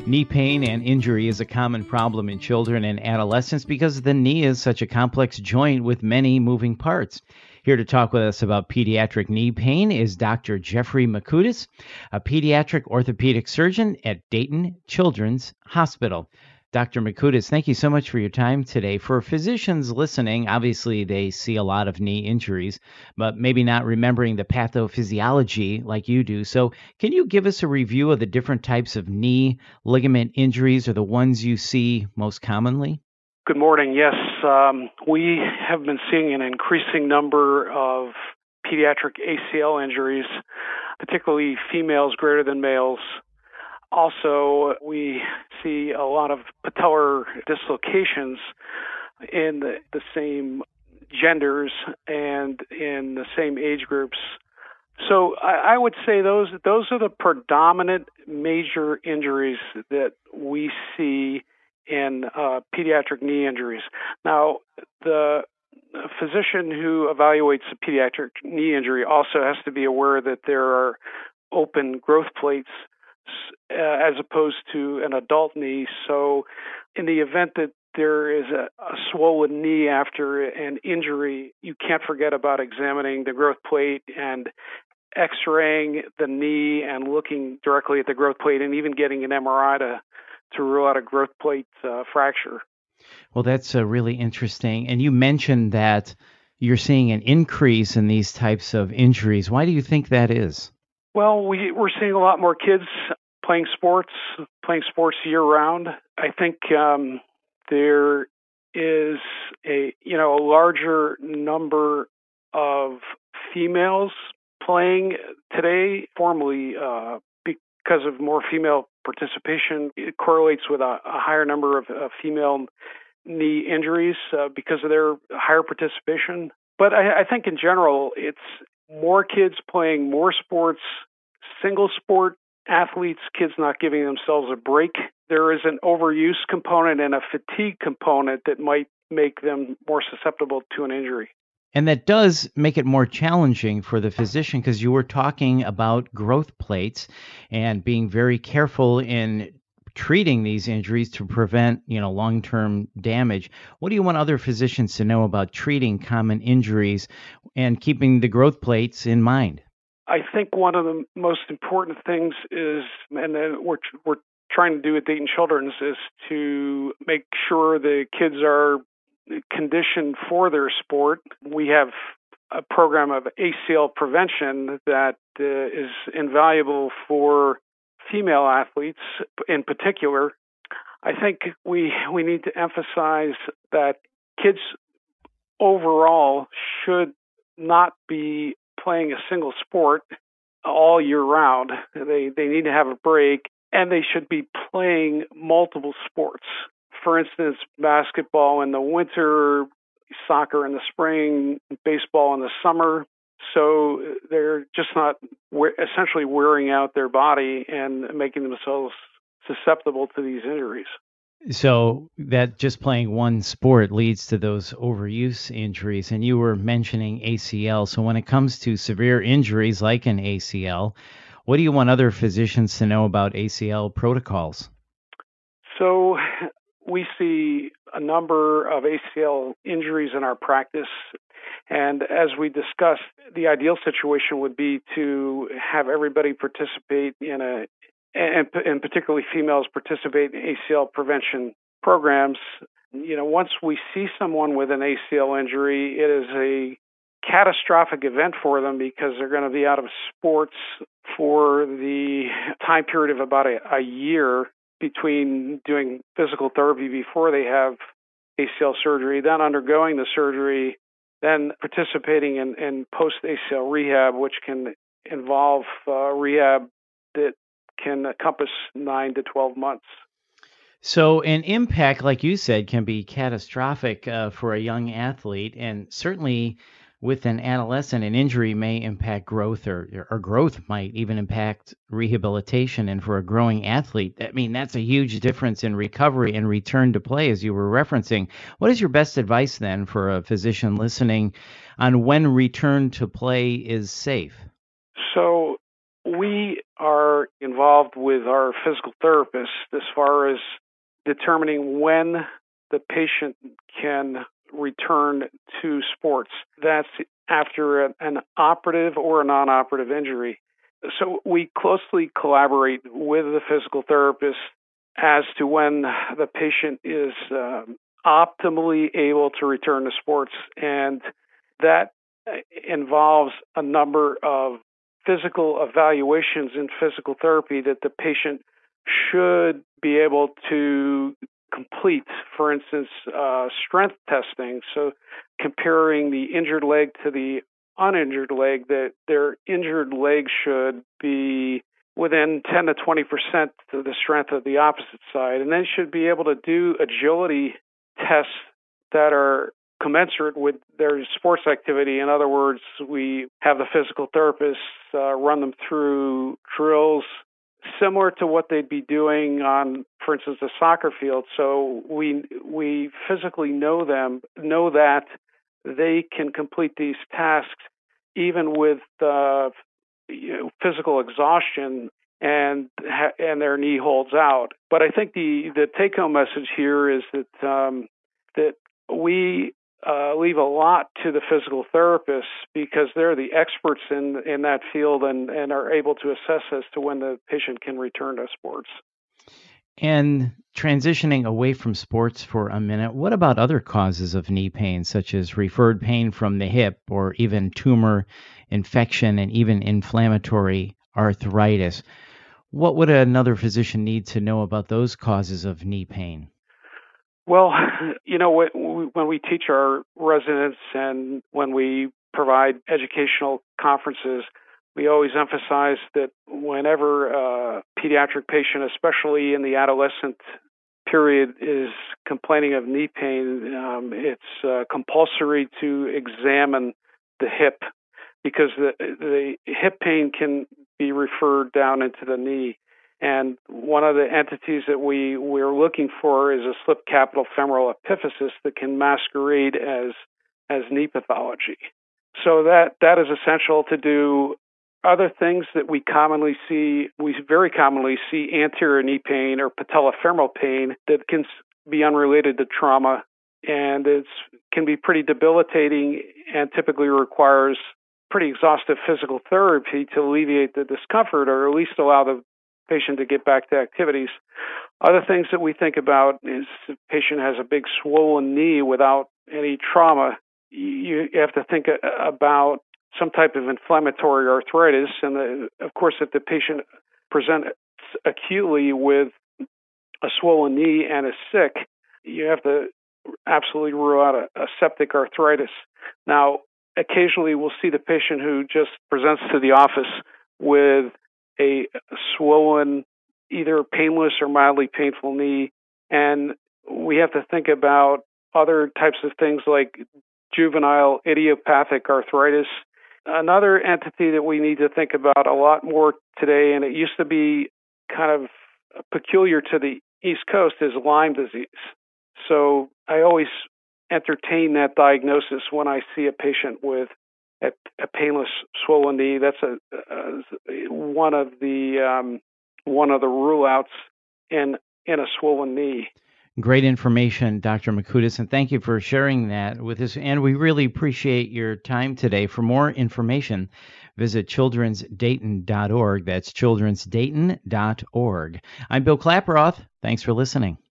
Knee pain and injury is a common problem in children and adolescents because the knee is such a complex joint with many moving parts. Here to talk with us about pediatric knee pain is Dr. Jeffrey Makudis, a pediatric orthopedic surgeon at Dayton Children's Hospital. Dr. Makudis, thank you so much for your time today. For physicians listening, obviously they see a lot of knee injuries, but maybe not remembering the pathophysiology like you do. So can you give us a review of the different types of knee ligament injuries or the ones you see most commonly? Good morning. Yes, we have been seeing an increasing number of pediatric ACL injuries, particularly females greater than males. Also, we see a lot of patellar dislocations in the same genders and in the same age groups. So I would say those are the predominant major injuries that we see in pediatric knee injuries. Now, the physician who evaluates a pediatric knee injury also has to be aware that there are open growth plates as opposed to an adult knee. So in the event that there is a swollen knee after an injury, you can't forget about examining the growth plate and x-raying the knee and looking directly at the growth plate and even getting an MRI to rule out a growth plate fracture. Well, that's really interesting. And you mentioned that you're seeing an increase in these types of injuries. Why do you think that is? Well, we're seeing a lot more kids playing sports year-round. I think there is a larger number of females playing today. Formerly, because of more female participation, it correlates with a higher number of female knee injuries because of their higher participation. But I think in general, it's more kids playing more sports, single sport athletes, kids not giving themselves a break. There is an overuse component and a fatigue component that might make them more susceptible to an injury. And that does make it more challenging for the physician because you were talking about growth plates and being very careful in treating these injuries to prevent, long-term damage. What do you want other physicians to know about treating common injuries and keeping the growth plates in mind? I think one of the most important things is, and then we're trying to do at Dayton Children's, is to make sure the kids are conditioned for their sport. We have a program of ACL prevention that is invaluable for female athletes in particular. I think we need to emphasize that kids overall should not be playing a single sport all year round. They need to have a break, and they should be playing multiple sports. For instance, basketball in the winter, soccer in the spring, baseball in the summer. So they're just not essentially wearing out their body and making themselves susceptible to these injuries. So that just playing one sport leads to those overuse injuries. And you were mentioning ACL. So when it comes to severe injuries like an ACL, what do you want other physicians to know about ACL protocols? So we see a number of ACL injuries in our practice. And as we discussed, the ideal situation would be to have everybody participate and particularly females participate in ACL prevention programs. Once we see someone with an ACL injury, it is a catastrophic event for them because they're going to be out of sports for the time period of about a year between doing physical therapy before they have ACL surgery, then undergoing the surgery, then participating in post-ACL rehab, which can involve rehab that can encompass 9 to 12 months. So an impact, like you said, can be catastrophic for a young athlete, and certainly with an adolescent, an injury may impact growth, or growth might even impact rehabilitation. And for a growing athlete, that's a huge difference in recovery and return to play, as you were referencing. What is your best advice then for a physician listening on when return to play is safe? So we are involved with our physical therapist as far as determining when the patient can return to sports. That's after an operative or a non-operative injury. So we closely collaborate with the physical therapist as to when the patient is optimally able to return to sports. And that involves a number of physical evaluations in physical therapy that the patient should be able to complete. For instance, strength testing. So comparing the injured leg to the uninjured leg, that their injured leg should be within 10 to 20% of the strength of the opposite side. And they should be able to do agility tests that are commensurate with their sports activity. In other words, we have the physical therapists run them through drills similar to what they'd be doing on, for instance, a soccer field. So we physically know that they can complete these tasks even with physical exhaustion and their knee holds out. But I think the take-home message here is that we leave a lot to the physical therapists because they're the experts in that field and are able to assess as to when the patient can return to sports. And transitioning away from sports for a minute, what about other causes of knee pain, such as referred pain from the hip or even tumor, infection, and even inflammatory arthritis? What would another physician need to know about those causes of knee pain? Well, when we teach our residents and when we provide educational conferences, we always emphasize that whenever a pediatric patient, especially in the adolescent period, is complaining of knee pain, it's compulsory to examine the hip because the hip pain can be referred down into the knee. And one of the entities that we're looking for is a slip capital femoral epiphysis that can masquerade as knee pathology. So that is essential to do. Other things that we very commonly see anterior knee pain or patellofemoral pain that can be unrelated to trauma, and it can be pretty debilitating and typically requires pretty exhaustive physical therapy to alleviate the discomfort or at least allow the patient to get back to activities. Other things that we think about is if the patient has a big swollen knee without any trauma, you have to think about some type of inflammatory arthritis. And of course, if the patient presents acutely with a swollen knee and is sick, you have to absolutely rule out a septic arthritis. Now, occasionally we'll see the patient who just presents to the office with a swollen, either painless or mildly painful knee. And we have to think about other types of things like juvenile idiopathic arthritis. Another entity that we need to think about a lot more today, and it used to be kind of peculiar to the East Coast, is Lyme disease. So I always entertain that diagnosis when I see a patient with a painless swollen knee. That's one of the rule outs in a swollen knee. Great information, Dr. Makoudas, and thank you for sharing that with us. And we really appreciate your time today. For more information, visit childrensdayton.org. That's childrensdayton.org. I'm Bill Klaproth. Thanks for listening.